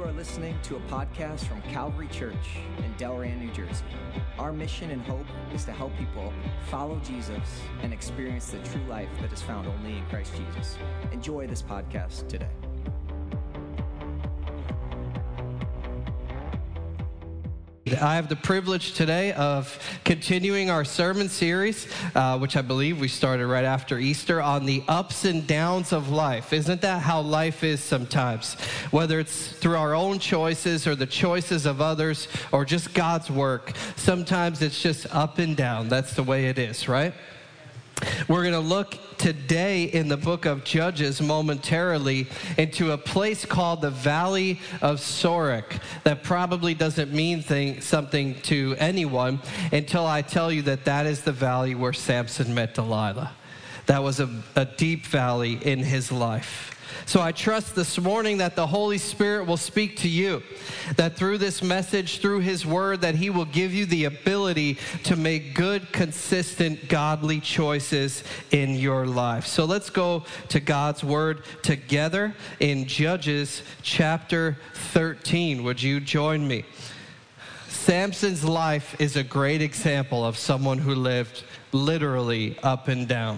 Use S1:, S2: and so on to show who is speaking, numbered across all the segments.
S1: are listening to a podcast from Calvary Church in Delran, New Jersey. Our mission and hope is to help people follow Jesus and experience the true life that is found only in Christ Jesus. Enjoy this podcast today.
S2: I have the privilege today of continuing our sermon series, which I believe we started right after Easter, on the ups and downs of life. Isn't that how life is sometimes? Whether it's through our own choices or the choices of others or just God's work, sometimes it's just up and down. That's the way it is, right? We're going to look today in the book of Judges momentarily into a place called the Valley of Sorek. That probably doesn't mean something to anyone until I tell you that that is the valley where Samson met Delilah. That was a deep valley in his life. So I trust this morning that the Holy Spirit will speak to you, that through this message, through His Word, that He will give you the ability to make good, consistent, godly choices in your life. So let's go to God's Word together in Judges chapter 13. Would you join me? Samson's life is a great example of someone who lived literally up and down.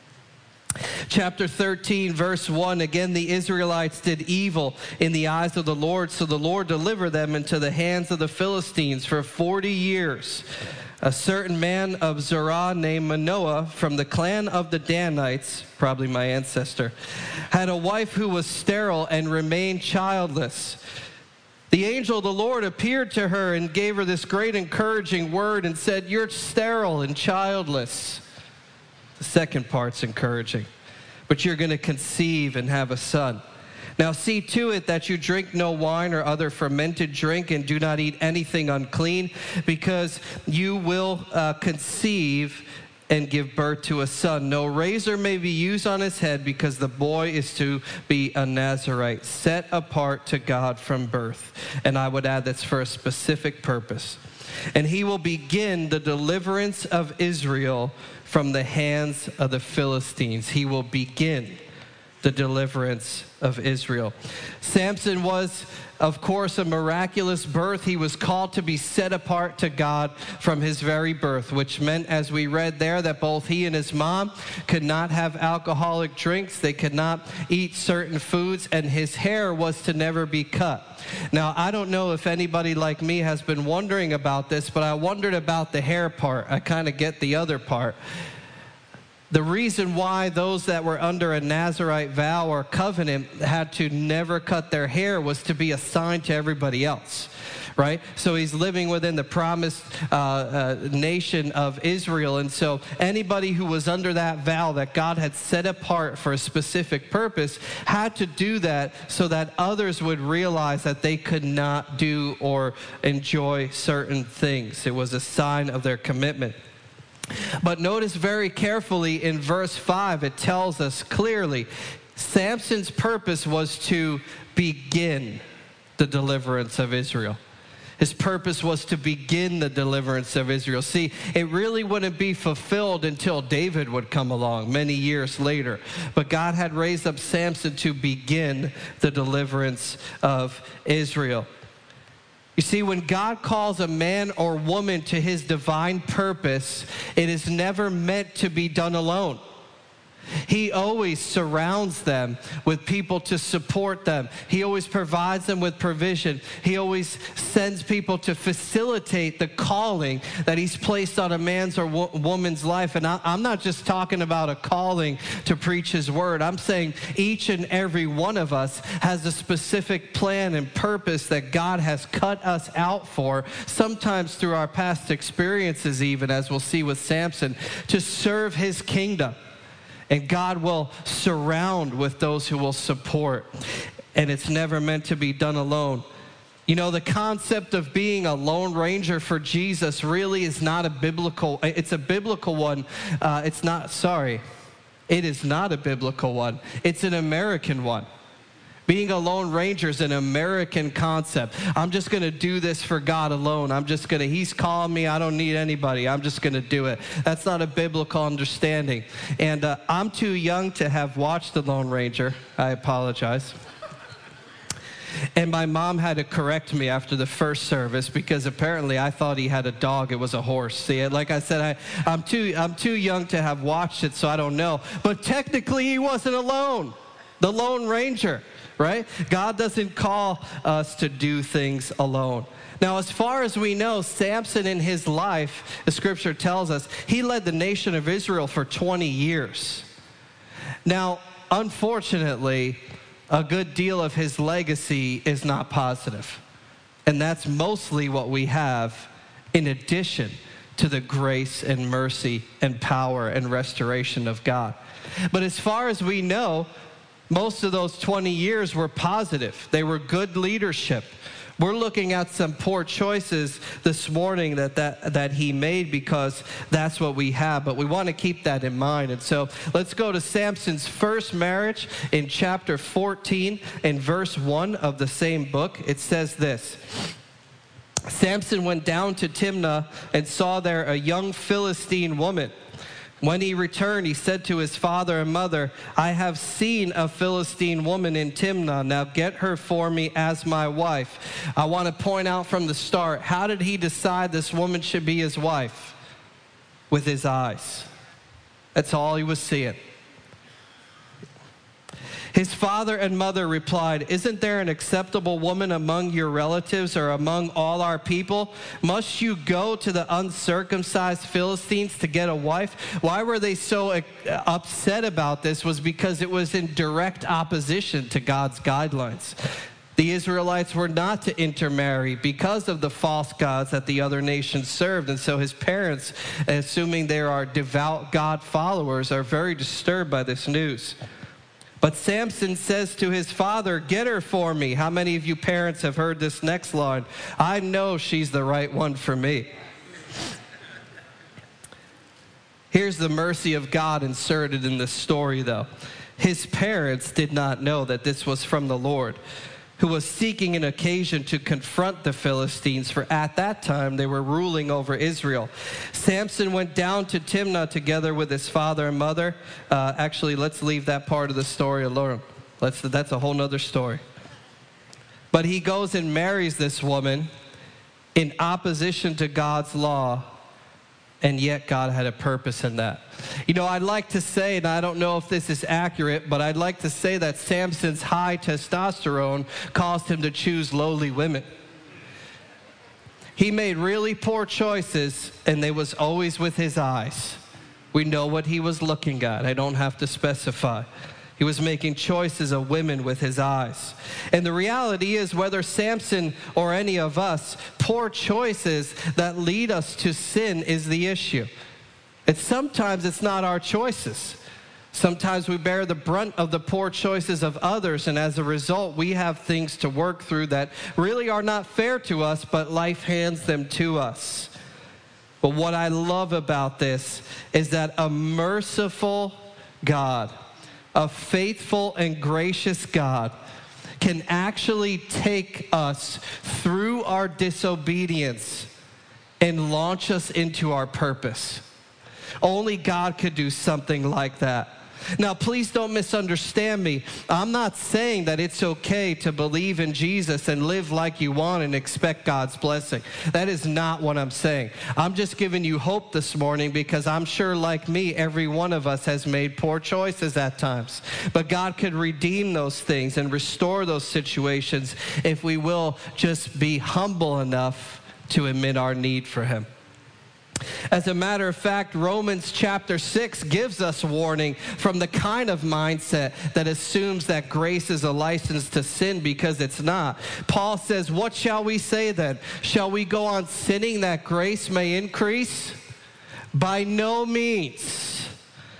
S2: Chapter 13, verse 1, again, the Israelites did evil in the eyes of the Lord, so the Lord delivered them into the hands of the Philistines for 40 years. A certain man of Zorah named Manoah from the clan of the Danites, probably my ancestor, had a wife who was sterile and remained childless. The angel of the Lord appeared to her and gave her this great encouraging word and said, "You're sterile and childless." The second part's encouraging. But you're going to conceive and have a son. Now see to it that you drink no wine or other fermented drink and do not eat anything unclean, because you will conceive and give birth to a son. No razor may be used on his head, because the boy is to be a Nazirite, set apart to God from birth. And I would add that's for a specific purpose. And he will begin the deliverance of Israel from the hands of the Philistines. He will begin the deliverance of Israel. Samson was, of course, a miraculous birth. He was called to be set apart to God from his very birth, which meant, as we read there, that both he and his mom could not have alcoholic drinks. They could not eat certain foods, and his hair was to never be cut. Now, I don't know if anybody like me has been wondering about this, but I wondered about the hair part. I kind of get the other part. The reason why those that were under a Nazirite vow or covenant had to never cut their hair was to be a sign to everybody else, right? So he's living within the promised nation of Israel. And so anybody who was under that vow that God had set apart for a specific purpose had to do that so that others would realize that they could not do or enjoy certain things. It was a sign of their commitment. But notice very carefully in verse 5, it tells us clearly, Samson's purpose was to begin the deliverance of Israel. His purpose was to begin the deliverance of Israel. See, it really wouldn't be fulfilled until David would come along many years later. But God had raised up Samson to begin the deliverance of Israel. You see, when God calls a man or woman to his divine purpose, it is never meant to be done alone. He always surrounds them with people to support them. He always provides them with provision. He always sends people to facilitate the calling that He's placed on a man's or woman's life. And I'm not just talking about a calling to preach His word. I'm saying each and every one of us has a specific plan and purpose that God has cut us out for, sometimes through our past experiences even, as we'll see with Samson, to serve His kingdom. And God will surround with those who will support. And it's never meant to be done alone. You know, the concept of being a lone ranger for Jesus really is not a biblical, it's a biblical one. It is not a biblical one. It's an American one. Being a lone ranger is an American concept. I'm just going to do this for God alone. He's calling me. I don't need anybody. I'm just going to do it. That's not a biblical understanding. And I'm too young to have watched The Lone Ranger. I apologize. And my mom had to correct me after the first service because apparently I thought he had a dog. It was a horse. See, like I said, I'm too young to have watched it, so I don't know. But technically, he wasn't alone. The Lone Ranger, right? God doesn't call us to do things alone. Now, as far as we know, Samson in his life, the scripture tells us, he led the nation of Israel for 20 years. Now, unfortunately, a good deal of his legacy is not positive. And that's mostly what we have in addition to the grace and mercy and power and restoration of God. But as far as we know, most of those 20 years were positive. They were good leadership. We're looking at some poor choices this morning that he made because that's what we have, but we want to keep that in mind. And so let's go to Samson's first marriage in chapter 14 and verse 1 of the same book. It says this: Samson went down to Timnah and saw there a young Philistine woman. When he returned, he said to his father and mother, I have seen a Philistine woman in Timnah. Now get her for me as my wife. I want to point out from the start, how did he decide this woman should be his wife? With his eyes. That's all he was seeing. His father and mother replied, Isn't there an acceptable woman among your relatives or among all our people? Must you go to the uncircumcised Philistines to get a wife? Why were they so upset about this? Was because it was in direct opposition to God's guidelines. The Israelites were not to intermarry because of the false gods that the other nations served. And so his parents, assuming they are devout God followers, are very disturbed by this news. But Samson says to his father, Get her for me. How many of you parents have heard this next line? I know she's the right one for me. Here's the mercy of God inserted in this story, though. His parents did not know that this was from the Lord, who was seeking an occasion to confront the Philistines, for at that time they were ruling over Israel. Samson went down to Timnah together with his father and mother. Actually, let's leave that part of the story alone. That's a whole nother story. But he goes and marries this woman in opposition to God's law, and yet God had a purpose in that. You know, I'd like to say, and I don't know if this is accurate, but I'd like to say that Samson's high testosterone caused him to choose lowly women. He made really poor choices, and they was always with his eyes. We know what he was looking at. I don't have to specify. He was making choices of women with his eyes. And the reality is, whether Samson or any of us, poor choices that lead us to sin is the issue. Sometimes it's not our choices. Sometimes we bear the brunt of the poor choices of others, and as a result, we have things to work through that really are not fair to us, but life hands them to us. But what I love about this is that a merciful God, a faithful and gracious God, can actually take us through our disobedience and launch us into our purpose. Only God could do something like that. Now, please don't misunderstand me. I'm not saying that it's okay to believe in Jesus and live like you want and expect God's blessing. That is not what I'm saying. I'm just giving you hope this morning because I'm sure, like me, every one of us has made poor choices at times. But God could redeem those things and restore those situations if we will just be humble enough to admit our need for Him. As a matter of fact, Romans chapter 6 gives us warning from the kind of mindset that assumes that grace is a license to sin, because it's not. Paul says, what shall we say then? Shall we go on sinning that grace may increase? By no means.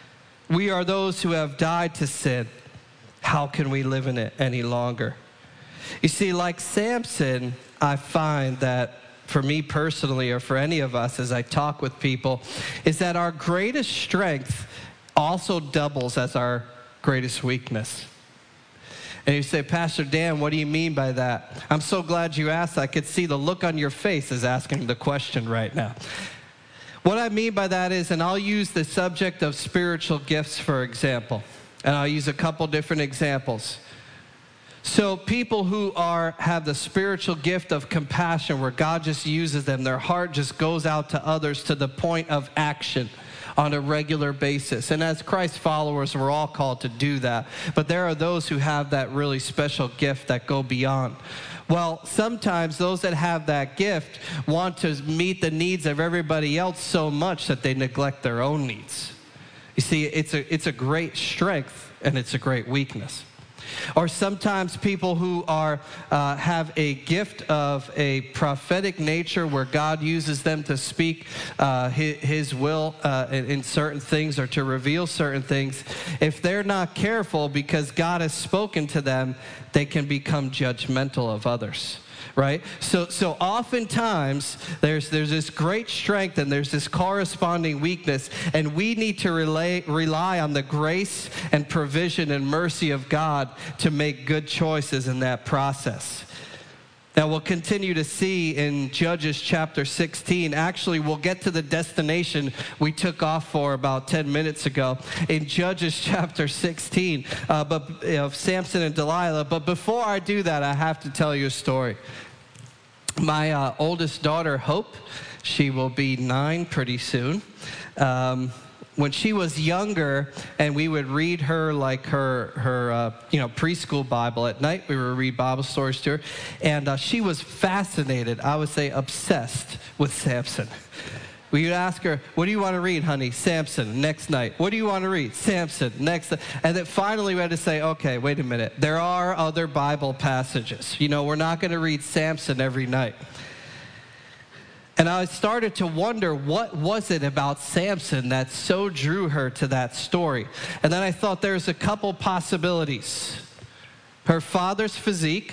S2: We are those who have died to sin. How can we live in it any longer? You see, like Samson, I find that for me personally, or for any of us as I talk with people, is that our greatest strength also doubles as our greatest weakness. And you say, Pastor Dan, what do you mean by that? I'm so glad you asked. I could see the look on your face as asking the question right now. What I mean by that is, and I'll use the subject of spiritual gifts for example, and I'll use a couple different examples. So people who have the spiritual gift of compassion, where God just uses them, their heart just goes out to others to the point of action on a regular basis. And as Christ followers, we're all called to do that. But there are those who have that really special gift that go beyond. Well, sometimes those that have that gift want to meet the needs of everybody else so much that they neglect their own needs. You see, it's a great strength and it's a great weakness. Or sometimes people who have a gift of a prophetic nature, where God uses them to speak his will in certain things, or to reveal certain things. If they're not careful, because God has spoken to them, they can become judgmental of others. Right? So oftentimes there's this great strength and there's this corresponding weakness, and we need to rely on the grace and provision and mercy of God to make good choices in that process. Now, we'll continue to see in Judges chapter 16. Actually, we'll get to the destination we took off for about 10 minutes ago in Judges chapter 16, of Samson and Delilah. But before I do that, I have to tell you a story. My oldest daughter, Hope, she will be 9 pretty soon. When she was younger, and we would read her like her preschool Bible at night, we would read Bible stories to her, and she was fascinated, I would say obsessed, with Samson. We would ask her, what do you want to read, honey? Samson. Next night. What do you want to read? Samson. Next. And then finally we had to say, okay, wait a minute. There are other Bible passages. We're not going to read Samson every night. And I started to wonder, what was it about Samson that so drew her to that story? And then I thought there's a couple possibilities. Her father's physique.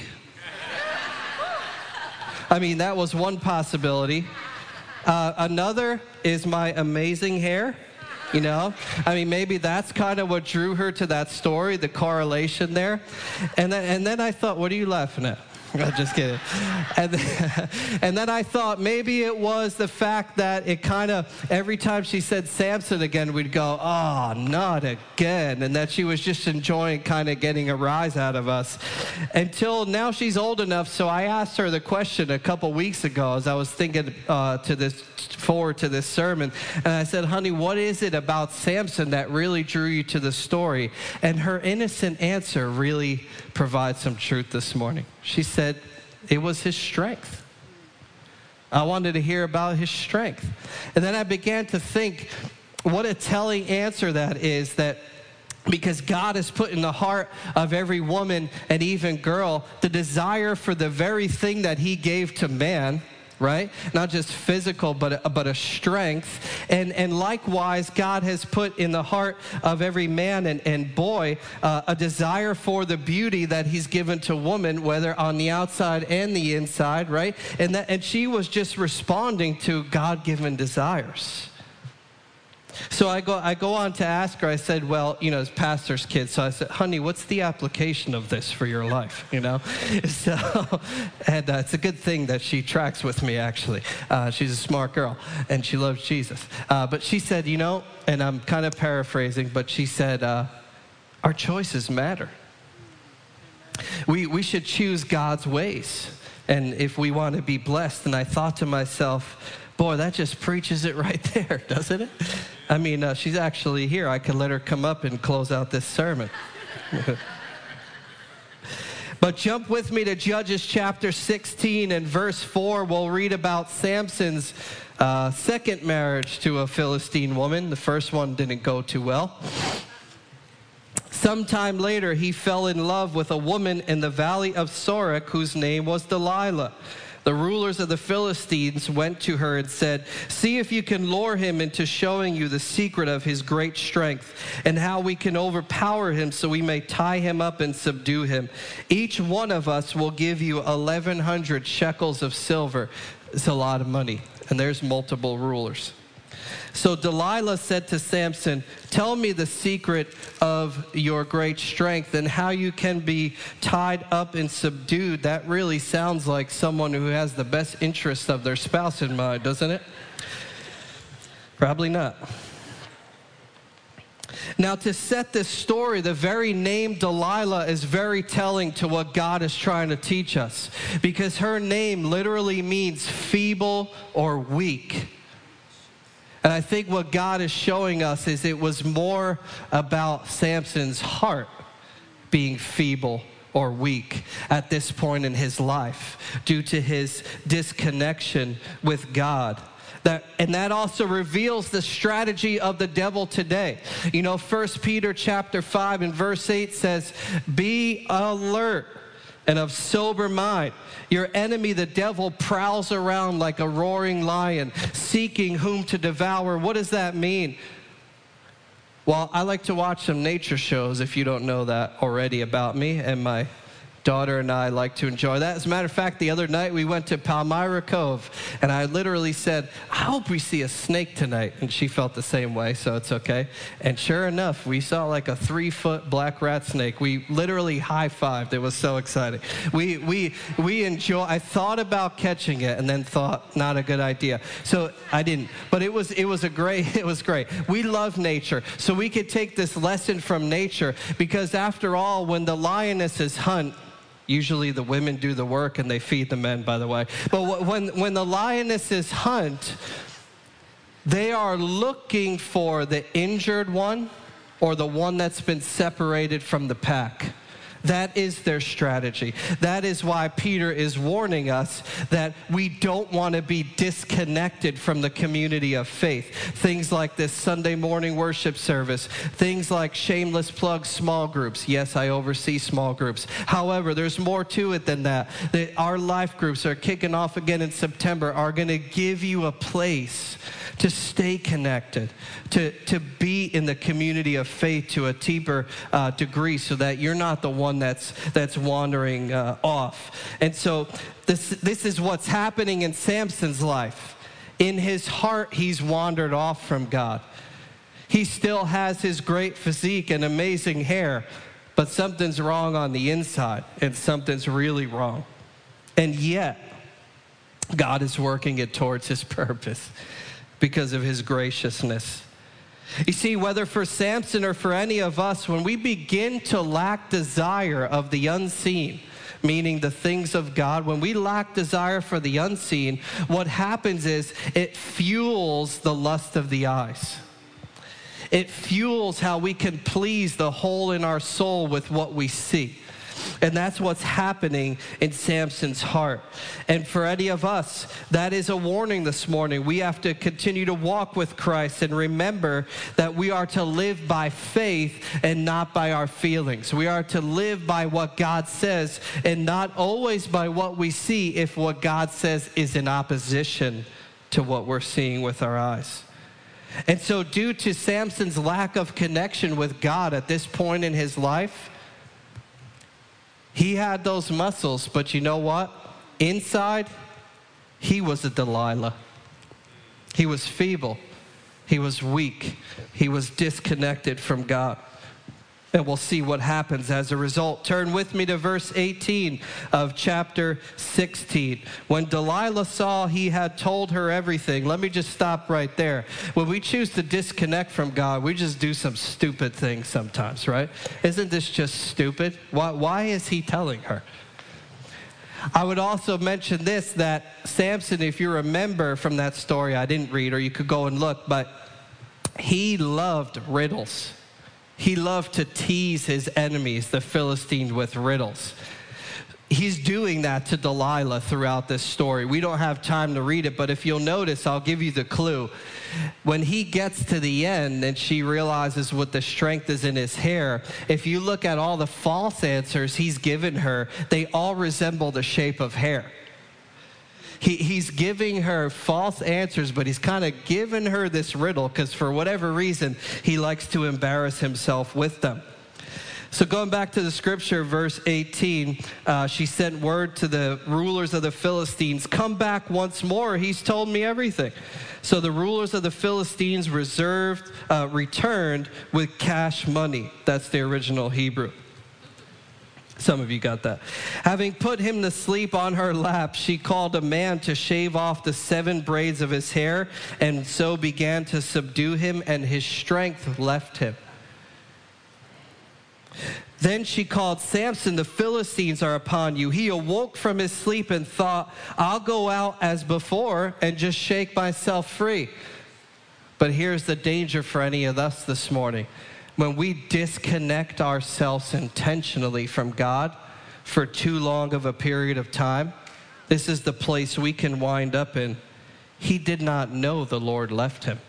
S2: That was one possibility. Another is my amazing hair, maybe that's kind of what drew her to that story, the correlation there. And then I thought, what are you laughing at? I'm just kidding. And then I thought maybe it was the fact that it kind of, every time she said Samson again, we'd go, oh, not again. And that she was just enjoying kind of getting a rise out of us. Until now she's old enough, so I asked her the question a couple weeks ago as I was thinking forward to this sermon. And I said, honey, what is it about Samson that really drew you to the story? And her innocent answer really provides some truth this morning. She said, it was his strength. I wanted to hear about his strength. And then I began to think, what a telling answer that is, that because God has put in the heart of every woman and even girl the desire for the very thing that he gave to man, right? Not just physical, but a strength. And likewise, God has put in the heart of every man and boy a desire for the beauty that he's given to woman, whether on the outside and the inside, right? And she was just responding to God-given desires. So I go on to ask her, I said, well, as pastor's kid, so I said, honey, what's the application of this for your life, So, and it's a good thing that she tracks with me, actually. She's a smart girl, and she loves Jesus. But she said, and I'm kind of paraphrasing, but she said, our choices matter. We should choose God's ways, and if we want to be blessed. And I thought to myself, boy, that just preaches it right there, doesn't it? She's actually here. I could let her come up and close out this sermon. But jump with me to Judges chapter 16 and verse 4. We'll read about Samson's second marriage to a Philistine woman. The first one didn't go too well. Sometime later, he fell in love with a woman in the valley of Sorek whose name was Delilah. The rulers of the Philistines went to her and said, see if you can lure him into showing you the secret of his great strength and how we can overpower him so we may tie him up and subdue him. Each one of us will give you 1,100 shekels of silver. It's a lot of money, and there's multiple rulers. So Delilah said to Samson, tell me the secret of your great strength and how you can be tied up and subdued. That really sounds like someone who has the best interest of their spouse in mind, doesn't it? Probably not. Now, to set this story, the very name Delilah is very telling to what God is trying to teach us, because her name literally means feeble or weak. And I think what God is showing us is it was more about Samson's heart being feeble or weak at this point in his life due to his disconnection with God. And that also reveals the strategy of the devil today. 1 Peter chapter 5 and verse 8 says, "Be alert and of sober mind. Your enemy, the devil, prowls around like a roaring lion, seeking whom to devour." What does that mean? Well, I like to watch some nature shows, if you don't know that already about me, and my daughter and I like to enjoy that. As a matter of fact, the other night we went to Palmyra Cove, and I literally said, "I hope we see a snake tonight." And she felt the same way, so it's okay. And sure enough, we saw like a 3-foot black rat snake. We literally high-fived. It was so exciting. We enjoy. I thought about catching it, and then thought, not a good idea. So I didn't. But it was great. We love nature, so we could take this lesson from nature, because after all, when the lionesses hunt, usually the women do the work and they feed the men, by the way. But when the lionesses hunt, they are looking for the injured one or the one that's been separated from the pack. That is their strategy. That is why Peter is warning us that we don't want to be disconnected from the community of faith. Things like this Sunday morning worship service, things like shameless plug small groups. Yes, I oversee small groups. However, there's more to it than that. Our life groups are kicking off again in September, are going to give you a place to stay connected, to be in the community of faith to a deeper degree, so that you're not the one that's wandering off. And so this is what's happening in Samson's life. In his heart, he's wandered off from God. He still has his great physique and amazing hair, but something's wrong on the inside, and something's really wrong. And yet, God is working it towards his purpose because of his graciousness. You see, whether for Samson or for any of us, when we begin to lack desire of the unseen, meaning the things of God, when we lack desire for the unseen, what happens is it fuels the lust of the eyes. It fuels how we can please the hole in our soul with what we see. And that's what's happening in Samson's heart. And for any of us, that is a warning this morning. We have to continue to walk with Christ and remember that we are to live by faith and not by our feelings. We are to live by what God says and not always by what we see if what God says is in opposition to what we're seeing with our eyes. And so due to Samson's lack of connection with God at this point in his life, he had those muscles, but you know what? Inside, he was a Delilah. He was feeble. He was weak. He was disconnected from God. And we'll see what happens as a result. Turn with me to verse 18 of chapter 16. When Delilah saw he had told her everything, let me just stop right there. When we choose to disconnect from God, we just do some stupid things sometimes, right? Isn't this just stupid? Why is he telling her? I would also mention this, that Samson, if you remember from that story, I didn't read, or you could go and look, but he loved riddles. He loved to tease his enemies, the Philistines, with riddles. He's doing that to Delilah throughout this story. We don't have time to read it, but if you'll notice, I'll give you the clue. When he gets to the end and she realizes what the strength is in his hair, if you look at all the false answers he's given her, they all resemble the shape of hair. He's giving her false answers, but he's kind of giving her this riddle because for whatever reason, he likes to embarrass himself with them. So going back to the scripture, verse 18, she sent word to the rulers of the Philistines, "Come back once more. He's told me everything." So the rulers of the Philistines returned with cash money. That's the original Hebrew. Some of you got that. Having put him to sleep on her lap, she called a man to shave off the 7 braids of his hair, and so began to subdue him, and his strength left him. Then she called, "Samson, the Philistines are upon you." He awoke from his sleep and thought, "I'll go out as before and just shake myself free." But here's the danger for any of us this morning. When we disconnect ourselves intentionally from God for too long of a period of time, this is the place we can wind up in. He did not know the Lord left him.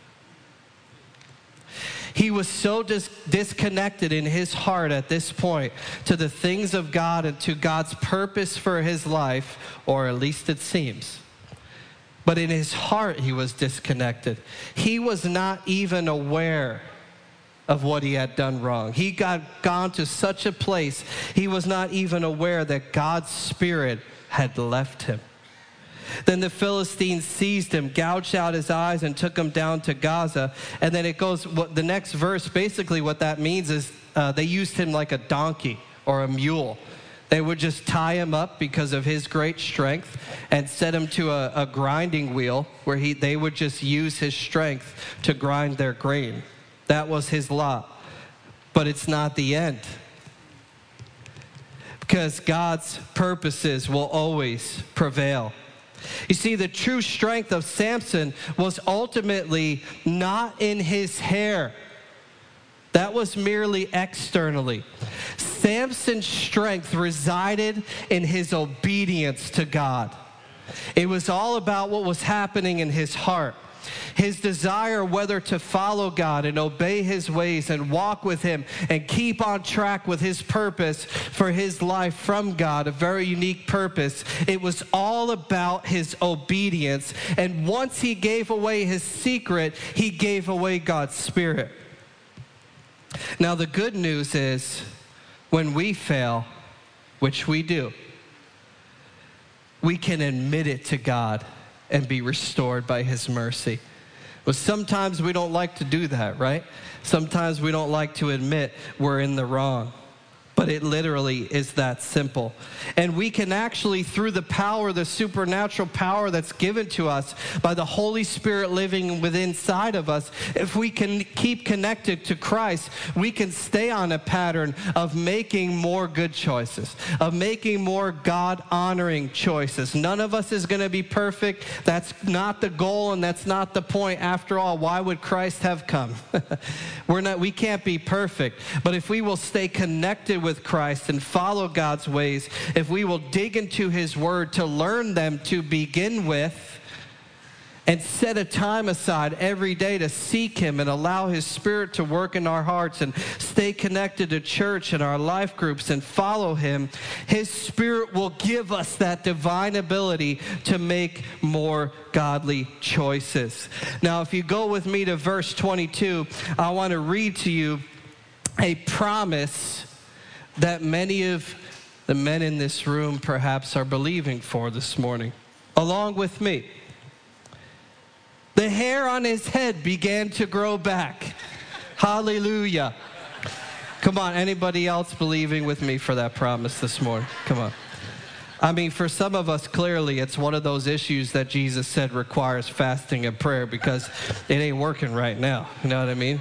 S2: He was so disconnected in his heart at this point to the things of God and to God's purpose for his life, or at least it seems. But in his heart, he was disconnected. He was not even aware of what he had done wrong. He gone to such a place, he was not even aware that God's Spirit had left him. Then the Philistines seized him, gouged out his eyes, and took him down to Gaza. And then it goes, the next verse, basically what that means is they used him like a donkey or a mule. They would just tie him up because of his great strength and set him to a grinding wheel where they would just use his strength to grind their grain. That was his lot. But it's not the end, because God's purposes will always prevail. You see, the true strength of Samson was ultimately not in his hair. That was merely externally. Samson's strength resided in his obedience to God. It was all about what was happening in his heart. His desire whether to follow God and obey his ways and walk with him and keep on track with his purpose for his life from God, a very unique purpose. It was all about his obedience. And once he gave away his secret, he gave away God's Spirit. Now, the good news is when we fail, which we do, we can admit it to God and be restored by his mercy. But sometimes we don't like to do that, right? Sometimes we don't like to admit we're in the wrong. But it literally is that simple. And we can actually, through the power, the supernatural power that's given to us by the Holy Spirit living within inside of us, if we can keep connected to Christ, we can stay on a pattern of making more good choices, of making more God-honoring choices. None of us is going to be perfect. That's not the goal, and that's not the point. After all, why would Christ have come? We can't be perfect. But if we will stay connected with Christ and follow God's ways, if we will dig into his word to learn them to begin with, and set a time aside every day to seek him and allow his Spirit to work in our hearts and stay connected to church and our life groups and follow him, his Spirit will give us that divine ability to make more godly choices. Now, if you go with me to verse 22, I want to read to you a promise that many of the men in this room perhaps are believing for this morning, along with me. The hair on his head began to grow back. Hallelujah. Come on, anybody else believing with me for that promise this morning? Come on. I mean, for some of us, clearly, it's one of those issues that Jesus said requires fasting and prayer because it ain't working right now. You know what I mean?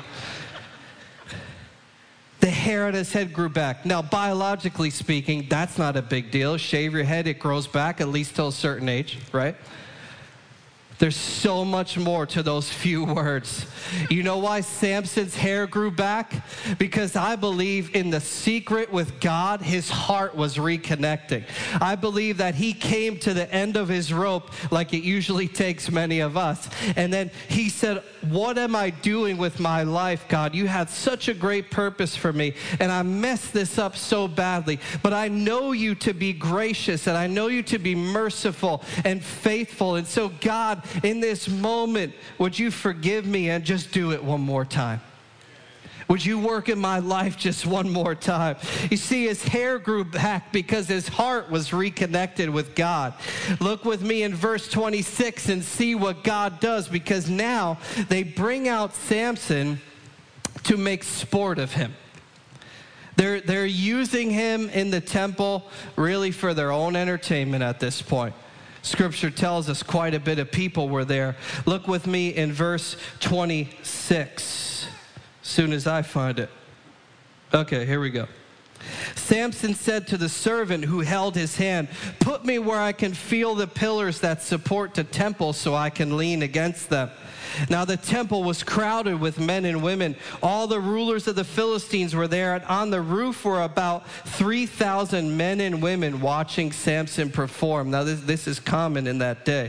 S2: The hair on his head grew back. Now, biologically speaking, that's not a big deal. Shave your head, it grows back at least till a certain age, right? There's so much more to those few words. You know why Samson's hair grew back? Because I believe in the secret with God, his heart was reconnecting. I believe that he came to the end of his rope like it usually takes many of us. And then he said, what am I doing with my life, God? You had such a great purpose for me, and I messed this up so badly. But I know you to be gracious, and I know you to be merciful and faithful. And so, God, in this moment, would you forgive me and just do it one more time? Would you work in my life just one more time? You see, his hair grew back because his heart was reconnected with God. Look with me in verse 26 and see what God does, because now they bring out Samson to make sport of him. They're using him in the temple really for their own entertainment at this point. Scripture tells us quite a bit of people were there. Look with me in verse 26. As soon as I find it. Okay, here we go. Samson said to the servant who held his hand, "Put me where I can feel the pillars that support the temple so I can lean against them." Now the temple was crowded with men and women. All the rulers of the Philistines were there, and on the roof were about 3,000 men and women watching Samson perform. Now this is common in that day.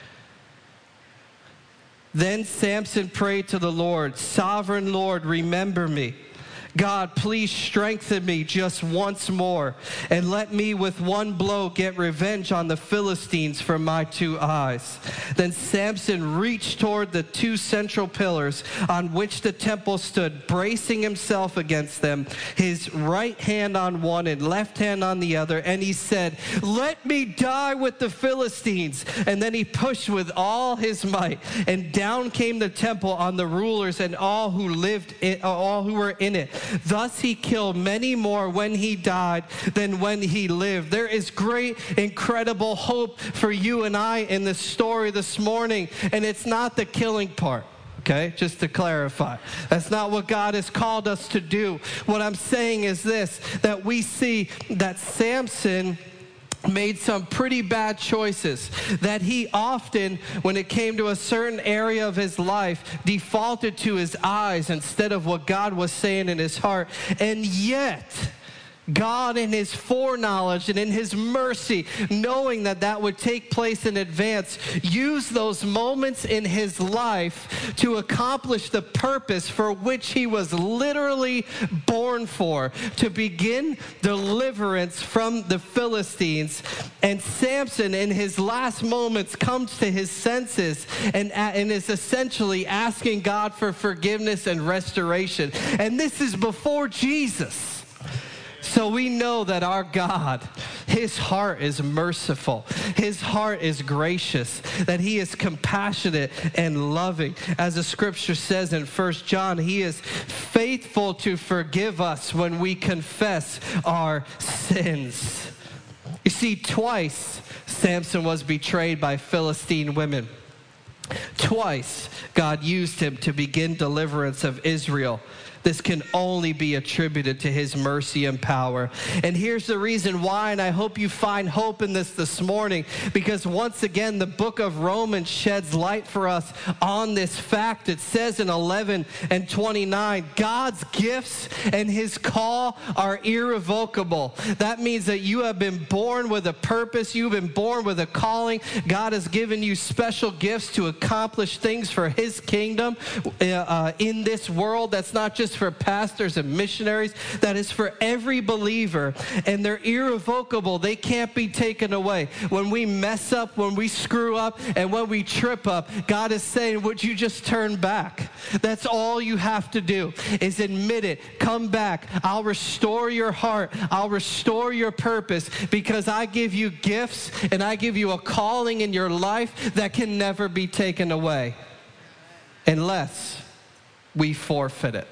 S2: Then Samson prayed to the Lord, "Sovereign Lord, remember me. God, please strengthen me just once more, and let me with one blow get revenge on the Philistines for my 2 eyes." Then Samson reached toward the 2 central pillars on which the temple stood, bracing himself against them, his right hand on one and left hand on the other, and he said, "Let me die with the Philistines." And then he pushed with all his might, and down came the temple on the rulers and all who were in it. Thus he killed many more when he died than when he lived. There is great, incredible hope for you and I in this story this morning, and it's not the killing part. Okay, just to clarify. That's not what God has called us to do. What I'm saying is this, that we see that Samson made some pretty bad choices, that he often, when it came to a certain area of his life, defaulted to his eyes instead of what God was saying in his heart. And yet, God in his foreknowledge and in his mercy, knowing that that would take place in advance, used those moments in his life to accomplish the purpose for which he was literally born for, to begin deliverance from the Philistines. And Samson, in his last moments, comes to his senses and is essentially asking God for forgiveness and restoration. And this is before Jesus. So we know that our God, his heart is merciful. His heart is gracious, that he is compassionate and loving. As the scripture says in 1 John, he is faithful to forgive us when we confess our sins. You see, twice Samson was betrayed by Philistine women. Twice God used him to begin deliverance of Israel. This can only be attributed to his mercy and power. And here's the reason why, and I hope you find hope in this morning, because once again, the book of Romans sheds light for us on this fact. It says in 11 and 29, God's gifts and his call are irrevocable. That means that you have been born with a purpose. You've been born with a calling. God has given you special gifts to accomplish things for his kingdom in this world. That's not just for pastors and missionaries. That is for every believer, and they're irrevocable. They can't be taken away. When we mess up, when we screw up, and when we trip up, God is saying, would you just turn back? That's all you have to do, is admit it. Come back. I'll restore your heart. I'll restore your purpose, because I give you gifts and I give you a calling in your life that can never be taken away unless we forfeit it.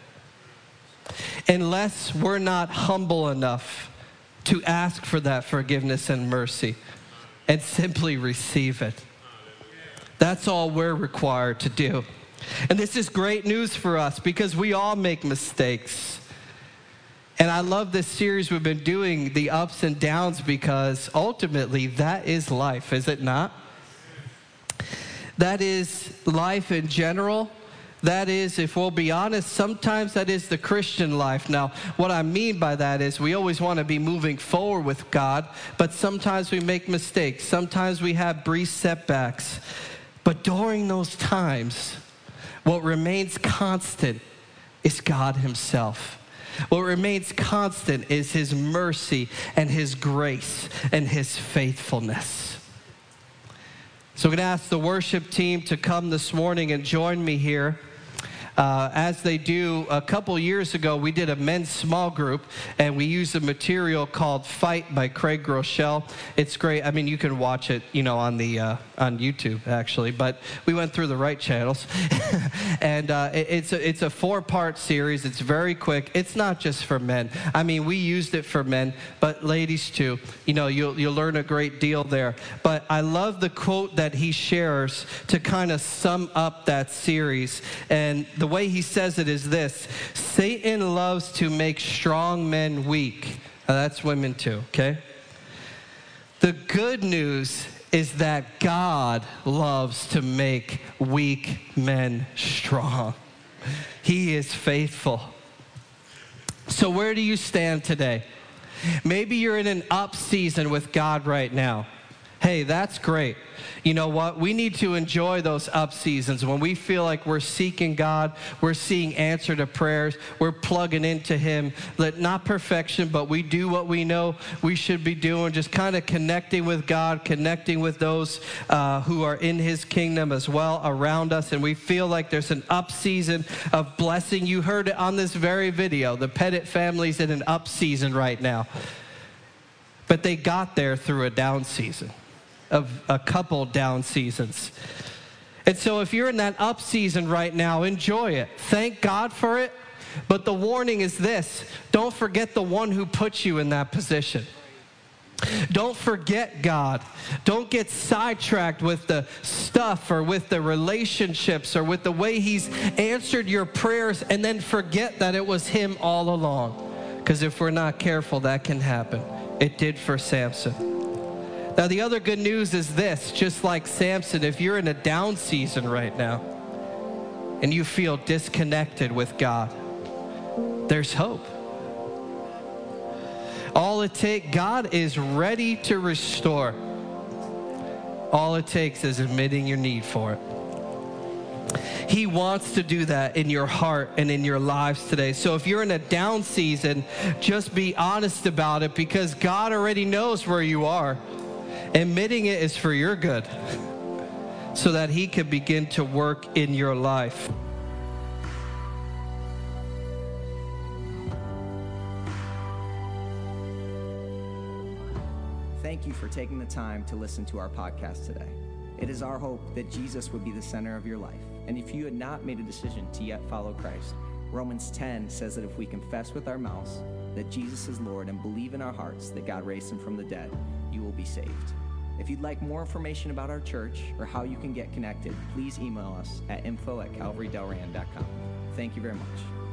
S2: Unless we're not humble enough to ask for that forgiveness and mercy and simply receive it. That's all we're required to do. And this is great news for us, because we all make mistakes. And I love this series we've been doing, the ups and downs, because ultimately that is life, is it not? That is life in general. That is, if we'll be honest, sometimes that is the Christian life. Now, what I mean by that is we always want to be moving forward with God, but sometimes we make mistakes. Sometimes we have brief setbacks. But during those times, what remains constant is God himself. What remains constant is his mercy and his grace and his faithfulness. So I'm going to ask the worship team to come this morning and join me here. As they do, a couple years ago, we did a men's small group, and we used a material called Fight by Craig Groeschel. It's great. I mean, you can watch it, on on YouTube, actually, but we went through the right channels. And it's a 4-part series. It's very quick. It's not just for men. I mean, we used it for men, but ladies too. You'll learn a great deal there. But I love the quote that he shares to kind of sum up that series. And the way he says it is this: Satan loves to make strong men weak, That's women too, okay? The good news is that God loves to make weak men strong. He is faithful. So where do you stand today? Maybe you're in an up season with God right now. Hey, that's great. You know what? We need to enjoy those up seasons when we feel like we're seeking God, we're seeing answer to prayers, we're plugging into Him. Not perfection, but we do what we know we should be doing, just kind of connecting with God, connecting with those who are in His kingdom as well around us, and we feel like there's an up season of blessing. You heard it on this very video. The Pettit family's in an up season right now. But they got there through a down season. Of a couple down seasons. And so if you're in that up season right now, enjoy it. Thank God for it. But the warning is this: don't forget the one who put you in that position. Don't forget God. Don't get sidetracked with the stuff or with the relationships or with the way He's answered your prayers and then forget that it was Him all along. Because if we're not careful, that can happen. It did for Samson. Now, the other good news is this: just like Samson, if you're in a down season right now and you feel disconnected with God, there's hope. God is ready to restore. All it takes is admitting your need for it. He wants to do that in your heart and in your lives today. So if you're in a down season, just be honest about it, because God already knows where you are. Admitting it is for your good, so that He can begin to work in your life.
S1: Thank you for taking the time to listen to our podcast today. It is our hope that Jesus would be the center of your life. And if you had not made a decision to yet follow Christ, Romans 10 says that if we confess with our mouths that Jesus is Lord and believe in our hearts that God raised Him from the dead, you will be saved. If you'd like more information about our church or how you can get connected, please email us at info@calvarydelran.com. Thank you very much.